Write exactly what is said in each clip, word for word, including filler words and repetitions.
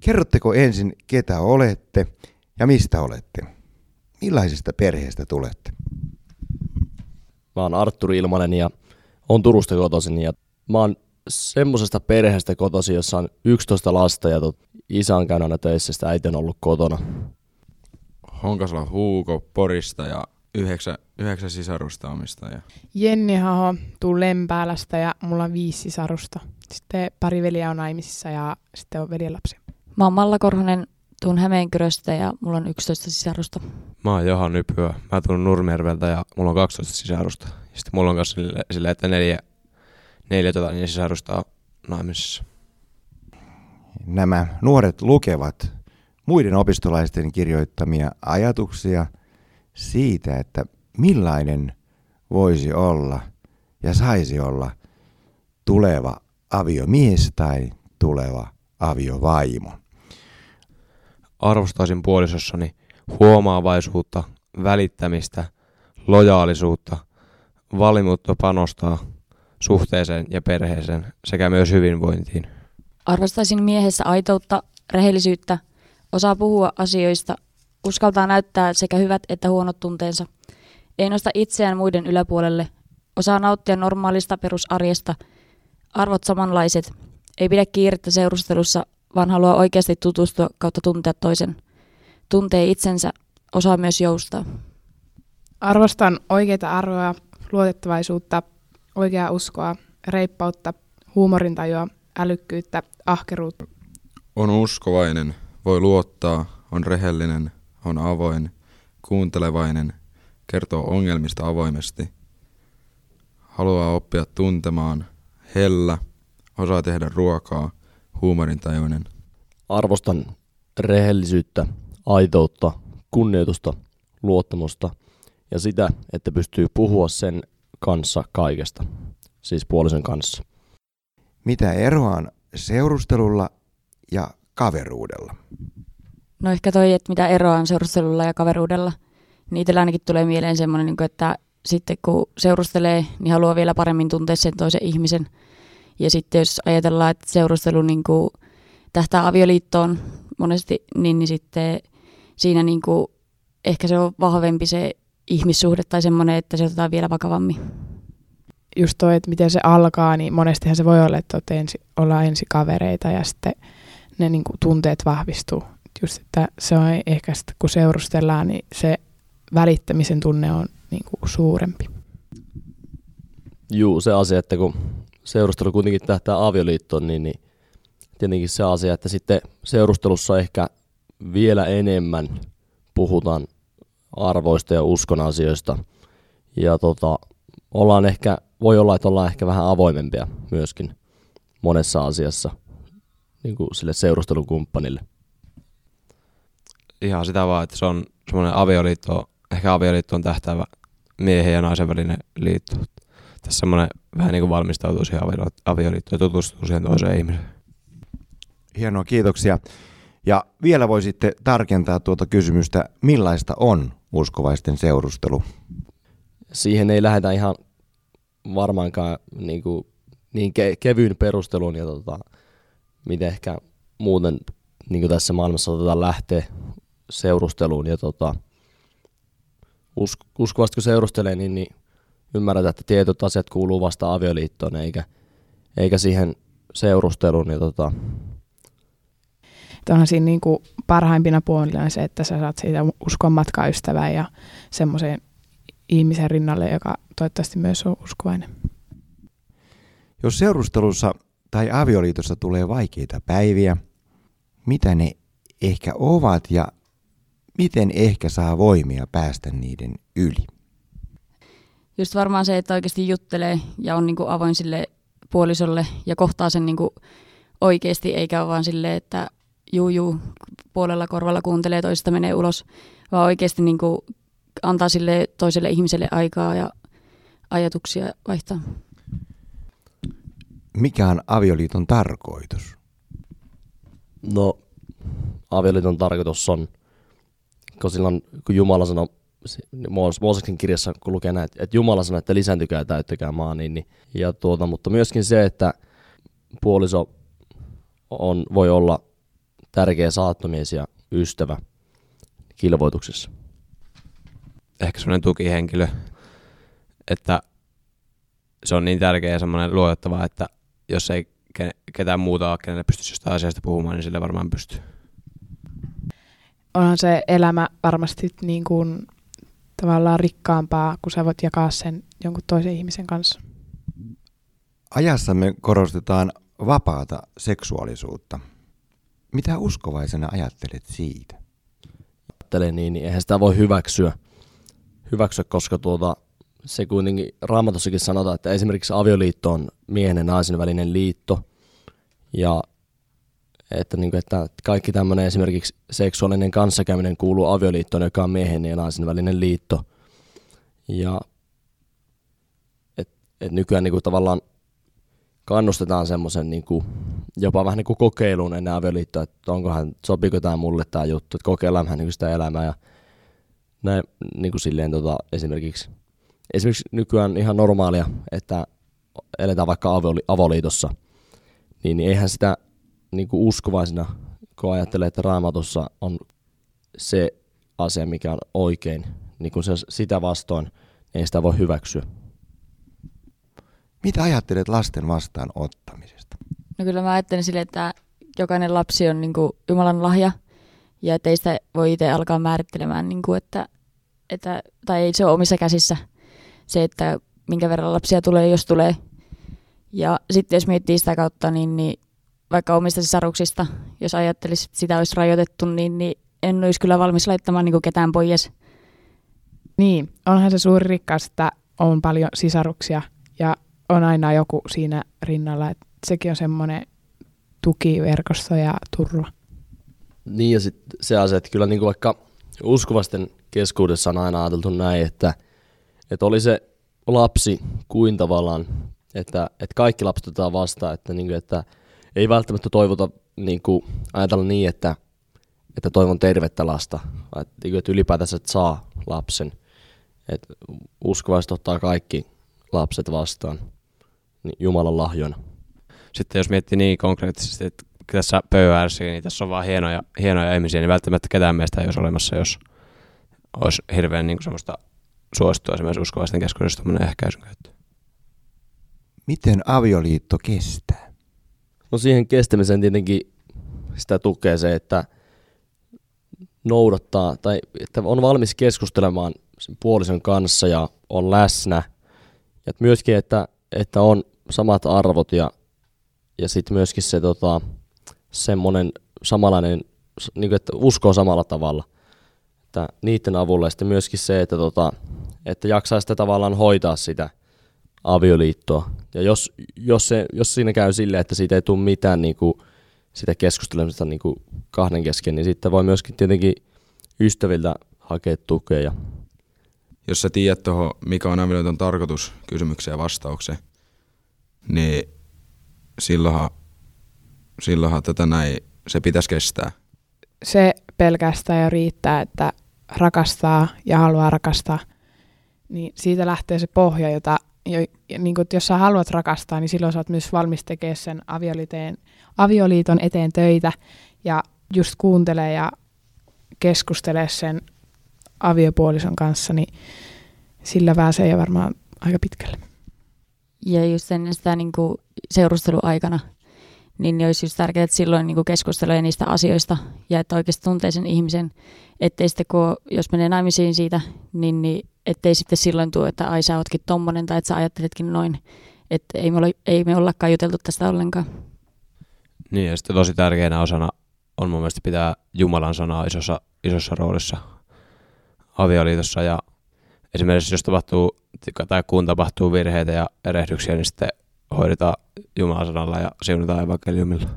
Kerrotteko ensin, ketä olette ja mistä olette? Millaisesta perheestä tulette? Mä oon Artturi Ilmanen ja oon Turusta kotoisin. Ja mä oon semmosesta perheestä kotoisin, jossa on yksitoista lasta ja tot, isä on käynyt aina töissä, sitä äiti on ollut kotona. Honkasalo Huuko Porista ja yhdeksän, yhdeksän sisarusta omistaja. Jenni Haho, tuun Lempäälästä ja mulla on viisi sisarusta. Sitten pari veliä on naimisissa ja sitten on veljenlapsi. Mä oon Malla Korhonen, tuun Hämeenkyröstä ja mulla on yksitoista sisarusta. Mä oon Johan Nypyä, mä tuun Nurmijärveltä ja mulla on kaksitoista sisarusta. Sitten mulla on kanssa sille, sille että neljä, neljä tota, niin sisarusta on naimisissa. Nämä nuoret lukevat muiden opistolaisten kirjoittamia ajatuksia siitä, että millainen voisi olla ja saisi olla tuleva aviomies tai tuleva aviovaimo. Arvostaisin puolisossani huomaavaisuutta, välittämistä, lojaalisuutta, valmiutta panostaa suhteeseen ja perheeseen sekä myös hyvinvointiin. Arvostaisin miehessä aitoutta, rehellisyyttä, osaa puhua asioista, uskaltaa näyttää sekä hyvät että huonot tunteensa. Ei nosta itseään muiden yläpuolelle, osaa nauttia normaalista perusarjesta, arvot samanlaiset, ei pidä kiirettä seurustelussa, vaan haluaa oikeasti tutustua kautta tuntea toisen. Tuntee itsensä, osaa myös joustaa. Arvostan oikeita arvoja, luotettavaisuutta, oikeaa uskoa, reippautta, huumorintajua, älykkyyttä, ahkeruutta. On uskovainen, voi luottaa, on rehellinen, on avoin, kuuntelevainen, kertoo ongelmista avoimesti, haluaa oppia tuntemaan, hellä, osaa tehdä ruokaa, huumorintajuinen. Arvostan rehellisyyttä, aitoutta, kunnioitusta, luottamusta ja sitä, että pystyy puhua sen kanssa kaikesta, siis puolisen kanssa. Mitä eroa on seurustelulla ja kaveruudella? No ehkä toi, että mitä eroa on seurustelulla ja kaveruudella. Niin itsellä ainakin tulee mieleen semmoinen, että sitten kun seurustelee, niin haluaa vielä paremmin tuntea sen toisen ihmisen. Ja sitten jos ajatellaan, että seurustelu niin kuin tähtää avioliittoon monesti, niin, niin sitten siinä niin kuin ehkä se on vahvempi se ihmissuhde tai semmoinen, että se otetaan vielä vakavammin. Just toi, että miten se alkaa, niin monestihan se voi olla, että ensi, ollaan ensi kavereita ja sitten ne niin kuin tunteet vahvistuu. Just, että se on ehkä sitten, kun seurustellaan, niin se välittämisen tunne on niin kuin suurempi. Juu, se asia, että kun seurustelu kuitenkin tähtää avioliittoon, niin, niin tietenkin se asia, että sitten seurustelussa ehkä vielä enemmän puhutaan arvoista ja uskon asioista. Ja tota, ollaan ehkä, voi olla, että ollaan ehkä vähän avoimempia myöskin monessa asiassa niin kuin sille seurustelukumppanille. Ihan sitä vaan, että se on semmoinen avioliitto, ehkä avioliittoon tähtäävä miehen ja naisen välinen liitto. Tässä semmoinen vähän niin kuin valmistautuu siihen avioliittoon ja tutustuu siihen toiseen ihmiseen. Hienoa, kiitoksia. Ja vielä voisitte tarkentaa tuota kysymystä, millaista on uskovaisten seurustelu? Siihen ei lähdetä ihan varmaankaan niin, kuin, niin ke- kevyyn perusteluun ja tota, miten ehkä muuten niin kuin tässä maailmassa otetaan lähteä seurusteluun. Ja tota, usk- uskovasti kun seurustelee, niin, niin ymmärretään, että tietyt asiat kuuluu vasta avioliittoon eikä, eikä siihen seurusteluun. Ja tota, onhan siinä niin kuin parhaimpina puolina se, että sä saat siitä uskon matkaystävää ja semmoisen ihmisen rinnalle, joka toivottavasti myös on uskovainen. Jos seurustelussa tai avioliitossa tulee vaikeita päiviä, mitä ne ehkä ovat ja miten ehkä saa voimia päästä niiden yli? Just varmaan se, että oikeasti juttelee ja on niin kuin avoin sille puolisolle ja kohtaa sen niin kuin oikeasti, eikä ole vaan silleen, että juu, juu, puolella korvalla kuuntelee, toisesta menee ulos, vaan oikeasti niin kuin antaa sille toiselle ihmiselle aikaa ja ajatuksia vaihtaa. Mikä on avioliiton tarkoitus? No, avioliiton tarkoitus on, kun, silloin, kun Jumala sanoi, Mooseksen kirjassa, kun lukee näin, että Jumala sanoi, että lisääntykää ja täyttäkää maa, niin, niin, ja tuota, mutta myöskin se, että puoliso on, voi olla tärkeä saattomies ja ystävä kilvoituksessa. Ehkä semmoinen tukihenkilö, että se on niin tärkeä ja semmoinen luotettava, että jos ei ketään muuta ole, kenelle pystyisi jostain asiasta puhumaan, niin sille varmaan pystyy. Onhan se elämä varmasti niin kuin tavallaan rikkaampaa, kun sä voit jakaa sen jonkun toisen ihmisen kanssa. Ajassamme korostetaan vapaata seksuaalisuutta. Mitä uskovaisena ajattelet siitä? Ajattelen niin, niin eihän sitä voi hyväksyä, hyväksyä koska tuota, se kuitenkin Raamatussakin sanotaan, että esimerkiksi avioliitto on miehen ja naisen välinen liitto. Ja että, niin kuin, että kaikki tämmöinen esimerkiksi seksuaalinen kanssakäyminen kuuluu avioliittoon, joka on miehen ja naisen välinen liitto. Ja et, et nykyään niin kuin, tavallaan kannustetaan semmoisen niin kuin, jopa vähän niin kuin kokeiluun ennen avioliittoa, että onkohan, sopiiko tämä mulle tämä juttu, että kokeillaan vähän niin kuin sitä elämää. Ja näin niin kuin silleen tota, esimerkiksi, esimerkiksi nykyään ihan normaalia, että eletään vaikka avoli, avoliitossa, niin, niin eihän sitä niin kuin uskovaisena, kun ajattelee, että Raamatussa on se asia, mikä on oikein, niin kun se sitä vastoin, ei sitä voi hyväksyä. Mitä ajattelet lasten vastaan ottamisesta? No kyllä mä ajattelen silleen, että jokainen lapsi on niin kuin Jumalan lahja ja ettei sitä voi itse alkaa määrittelemään, niin kuin että, että, tai ei se ole omissa käsissä se, että minkä verran lapsia tulee, jos tulee. Ja sitten jos miettii sitä kautta, niin, niin vaikka omista sisaruksista, jos ajattelisi, että sitä olisi rajoitettu, niin, niin en olisi kyllä valmis laittamaan niin kuin ketään pois. Niin, onhan se suuri rikkaus, että on paljon sisaruksia ja on aina joku siinä rinnalla, että sekin on semmoinen tukiverkosto ja turva. Niin ja sitten se asia, että kyllä niin kuin vaikka uskovasten keskuudessa on aina ajateltu näin, että, että oli se lapsi kuin tavallaan, että, että kaikki lapset otetaan vastaan, että, niin kuin, että ei välttämättä toivota niin kuin, ajatella niin, että, että toivon tervettä lasta, että, että ylipäätänsä että saa lapsen, että uskovaiset ottaa kaikki lapset vastaan niin Jumalan lahjoina. Sitten jos miettii niin konkreettisesti, että tässä pöydässä, niin tässä on vaan hienoja, hienoja ihmisiä, niin välttämättä ketään meistä ei olisi olemassa, jos olisi hirveän niin kuin semmoista suosittua esimerkiksi uskovaisten keskuudessa tämmöinen ehkäisyn käyttö. Miten avioliitto kestää? No siihen kestämiseen tietenkin sitä tukee se, että noudattaa tai että on valmis keskustelemaan sen puolison kanssa ja on läsnä. Ja myöskin, että, että on samat arvot ja, ja sitten myöskin se tota, semmoinen samanlainen, niin kuin, että uskoo samalla tavalla. Että niiden avulla ja sitten myöskin se, että, tota, että jaksaa sitä tavallaan hoitaa sitä avioliittoa. Ja jos, jos, se, jos siinä käy silleen, että siitä ei tule mitään niin kuin sitä keskustelemista niin kuin kahden kesken, niin sitten voi myöskin tietenkin ystäviltä hakea tukea. Jos sä tiedät tuohon, mikä on avioliiton tarkoitus, kysymykseen ja vastaukseen, niin silloinhan, silloinhan tätä näin, se pitäisi kestää. Se pelkästään jo riittää, että rakastaa ja haluaa rakastaa, niin siitä lähtee se pohja, jota jo, niin kun, jos sä haluat rakastaa, niin silloin sä oot myös valmis tekemään sen avioliiton eteen töitä ja just kuuntelee ja keskustelee sen aviopuolison kanssa, niin sillä pääsee jo varmaan aika pitkälle. Ja just ennen sitä niin kuin seurusteluaikana, niin olisi just tärkeää, että silloin niin kuin keskustelee niistä asioista ja että oikeasti tuntee sen ihmisen, ettei sitten kun, jos menee naimisiin siitä, niin, niin ettei sitten silloin tule, että ai sä ootkin tommonen tai että sä ajatteletkin noin, että ei me, ole, ei me ollakaan juteltu tästä ollenkaan. Niin ja sitten tosi tärkeänä osana on mun mielestä pitää Jumalan sanaa isossa, isossa roolissa avioliitossa ja esimerkiksi jos tapahtuu tai kun tapahtuu virheitä ja erehdyksiä, niin sitten hoidetaan Jumalan sanalla ja siunataan evankeliumilla.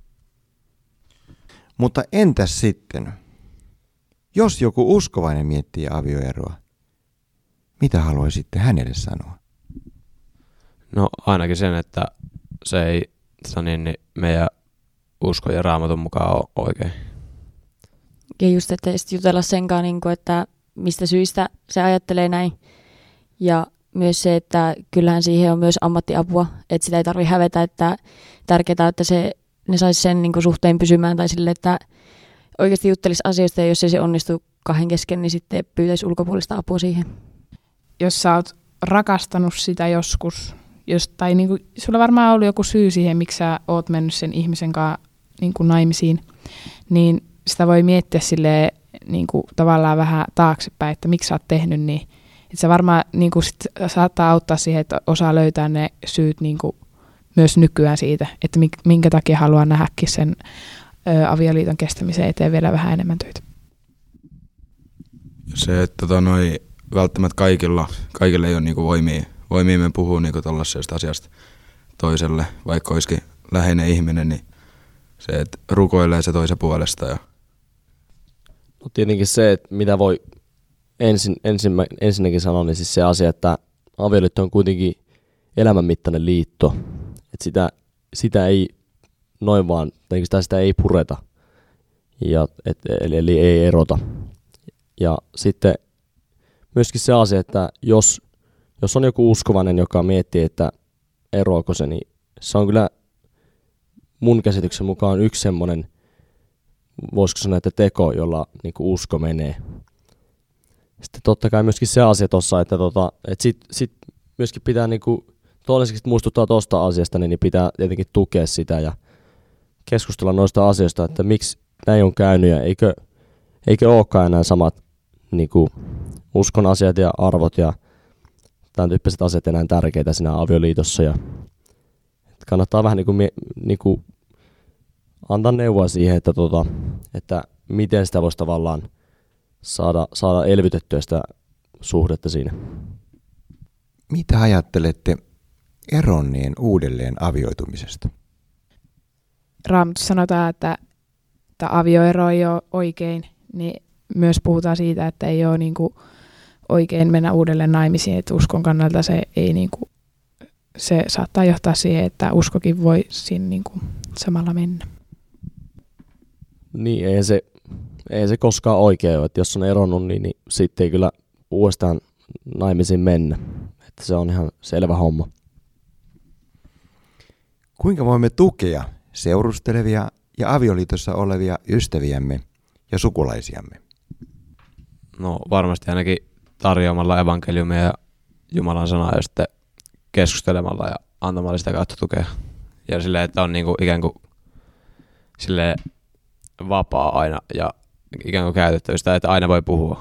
Mutta entäs sitten, jos joku uskovainen miettii avioeroa, mitä haluaisitte hänelle sanoa? No ainakin sen, että se ei niin, niin meidän uskon ja Raamatun mukaan ole oikein. Ja just, että jutella senkaan, että mistä syistä se ajattelee näin. Ja myös se, että kyllähän siihen on myös ammattiapua, että sitä ei tarvitse hävetä, että tärkeää on, että se ne sais sen niin kuin suhteen pysymään tai sille, että oikeasti juttelisi asioista ja jos ei se onnistu kahden kesken, niin sitten pyytäisi ulkopuolista apua siihen. Jos sä oot rakastanut sitä joskus, jos, tai niinku, sulla varmaan on ollut joku syy siihen, miksi sä oot mennyt sen ihmisen kanssa niinku naimisiin, niin sitä voi miettiä silleen, niinku, tavallaan vähän taaksepäin, että miksi sä oot tehnyt niin. Että se varmaan niinku, sit saattaa auttaa siihen, että osaa löytää ne syyt niinku, myös nykyään siitä, että minkä takia haluaa nähdäkin sen ö, avioliiton kestämiseen eteen vielä vähän enemmän töitä. Se, että tota, noi, välttämättä kaikilla, kaikilla ei ole niinku voimia, voimia me puhuu niinku tollaisesta asiasta toiselle, vaikka olisikin läheinen ihminen, niin se, että rukoilee se toisen puolesta. Ja... No tietenkin se, että mitä voi ensin, ensin, ensinnäkin sanoa, niin siis se asia, että avioliitto on kuitenkin elämänmittainen liitto. Että sitä, sitä ei noin vaan, tai sitä, sitä ei pureta, ja, et, eli, eli ei erota. Ja sitten myöskin se asia, että jos, jos on joku uskovainen, joka miettii, että eroako se, niin se on kyllä mun käsityksen mukaan yksi semmoinen, voisiko sanoa, että teko, jolla niin kuin usko menee. Sitten totta kai myöskin se asia tuossa, että, tota, että sit, sit myöskin pitää, niin kuin, toiseksi muistuttaa tuosta asiasta, niin pitää tietenkin tukea sitä ja keskustella noista asioista, että miksi näin on käynyt ja eikö, eikö olekaan enää samat niin kuin uskon asiat ja arvot ja tämän tyyppiset asiat enää tärkeitä siinä avioliitossa. Ja kannattaa vähän niin kuin, niin kuin antaa neuvoa siihen, että, tota, että miten sitä voisi tavallaan saada, saada elvytettyä sitä suhdetta siinä. Mitä ajattelette eronneen uudelleen avioitumisesta? Raamatussa sanotaan, että, että avioero ei ole oikein, niin myös puhutaan siitä, että ei ole niin kuin oikein mennä uudelleen naimisiin, että uskon kannalta se, ei niin kuin, se saattaa johtaa siihen, että uskokin voi siinä niin kuin samalla mennä. Niin, ei se, ei se koskaan oikein ole, että jos on eronnut, niin, niin sitten ei kyllä uudestaan naimisiin mennä. Että se on ihan selvä homma. Kuinka voimme tukea seurustelevia ja avioliitossa olevia ystäviämme ja sukulaisiamme? No varmasti ainakin tarjoamalla evankeliumia ja Jumalan sanaa ja sitten keskustelemalla ja antamalla sitä kautta tukea. Ja silleen, että on niinku ikään kuin silleen vapaa aina ja ikään kuin käytettävistä, että aina voi puhua.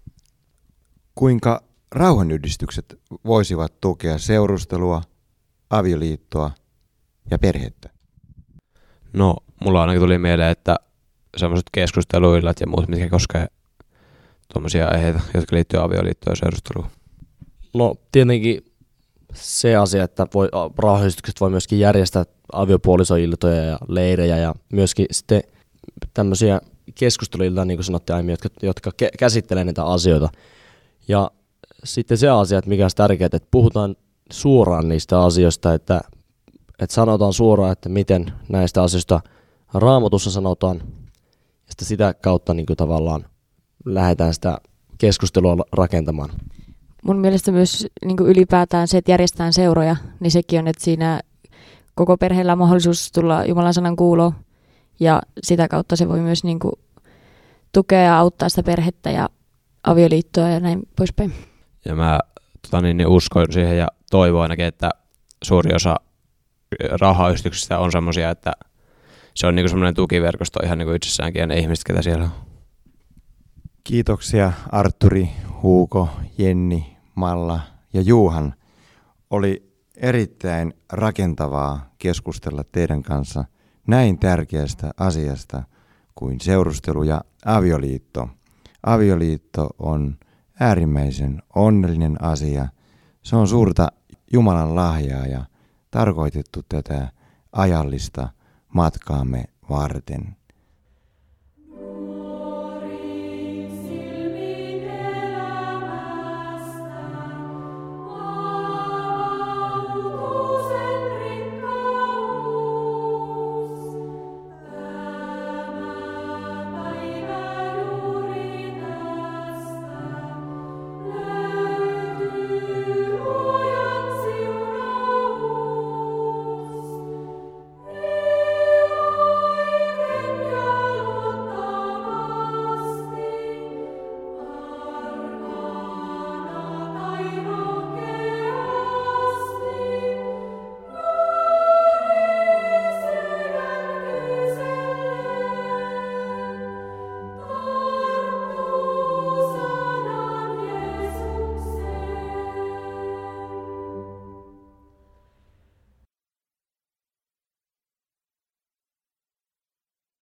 Kuinka rauhanyhdistykset voisivat tukea seurustelua, avioliittoa ja perhettä? No, mulla ainakin tuli mieleen, että sellaiset keskusteluillat ja muut, mitkä koskee tuommoisia aiheita, jotka liittyy avioliittoon ja seurusteluun. No tietenkin se asia, että voi, rauhanyhdistykset voi myöskin järjestää aviopuolisoiltoja ja leirejä ja myöskin sitten tämmöisiä keskusteluilta, niin kuin sanottiin aiemmin, jotka, jotka käsittelee näitä asioita. Ja sitten se asia, että mikä on tärkeää, että puhutaan suoraan niistä asioista, että, että sanotaan suoraan, että miten näistä asioista Raamatussa sanotaan, ja sitten sitä kautta niin kuin tavallaan lähdetään sitä keskustelua rakentamaan. Mun mielestä myös niin kuin ylipäätään se, että järjestetään seuroja, niin sekin on, että siinä koko perheellä on mahdollisuus tulla Jumalan sanan kuuloon, ja sitä kautta se voi myös niin kuin tukea ja auttaa sitä perhettä ja avioliittoa ja näin poispäin. Ja mä tota niin, niin uskon siihen ja toivon ainakin, että suuri osa rauhanyhdistyksistä on semmoisia, että se on niin kuin semmoinen tukiverkosto ihan niin kuin itsessäänkin ja ne ihmiset, ketä siellä on. Kiitoksia Arturi, Huuko, Jenni, Malla ja Juuhan. Oli erittäin rakentavaa keskustella teidän kanssa näin tärkeästä asiasta kuin seurustelu ja avioliitto. Avioliitto on äärimmäisen onnellinen asia. Se on suurta Jumalan lahjaa ja tarkoitettu tätä ajallista matkaamme varten.